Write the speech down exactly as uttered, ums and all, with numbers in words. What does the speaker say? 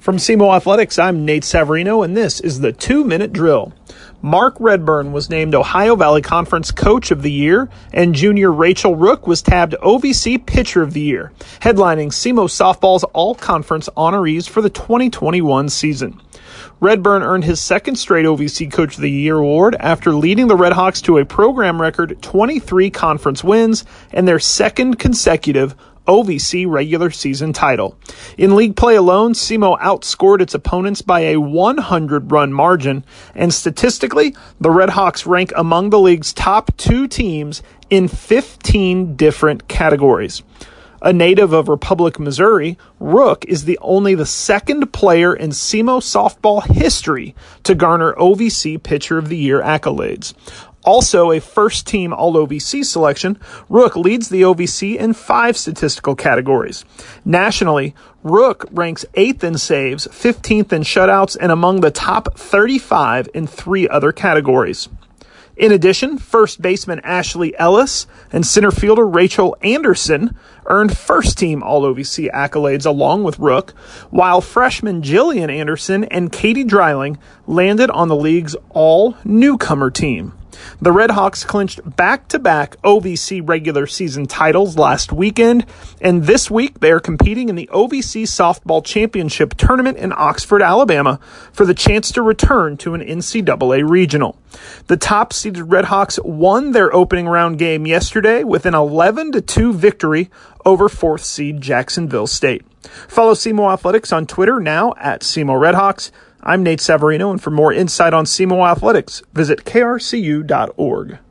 From S E M O Athletics, I'm Nate Savarino, and this is the two-minute drill. Mark Redburn was named Ohio Valley Conference Coach of the Year, and junior Rachel Rook was tabbed O V C Pitcher of the Year, headlining S E M O Softball's All-Conference honorees for the twenty twenty-one season. Redburn earned his second straight O V C Coach of the Year award after leading the Redhawks to a program record twenty-three conference wins and their second consecutive O V C regular season title. In league play alone, S E M O outscored its opponents by a one hundred run margin, and statistically, the Redhawks rank among the league's top two teams in fifteen different categories. A native of Republic, Missouri, Rook is the only the second player in S E M O softball history to garner O V C Pitcher of the Year accolades. Also a first-team All-O V C selection, Rook leads the O V C in five statistical categories. Nationally, Rook ranks eighth in saves, fifteenth in shutouts, and among the top thirty-five in three other categories. In addition, first baseman Ashley Ellis and center fielder Rachel Anderson earned first-team All-O V C accolades along with Rook, while freshman Jillian Anderson and Katie Dreiling landed on the league's all-newcomer team. The Redhawks clinched back-to-back O V C regular season titles last weekend, and this week they are competing in the O V C Softball Championship Tournament in Oxford, Alabama, for the chance to return to an N C double A regional. The top-seeded Redhawks won their opening round game yesterday with an eleven to two victory over fourth seed Jacksonville State. Follow S E M O Athletics on Twitter now at S E M O Redhawks. I'm Nate Savarino, and for more insight on S E M O Athletics, visit K R C U dot org.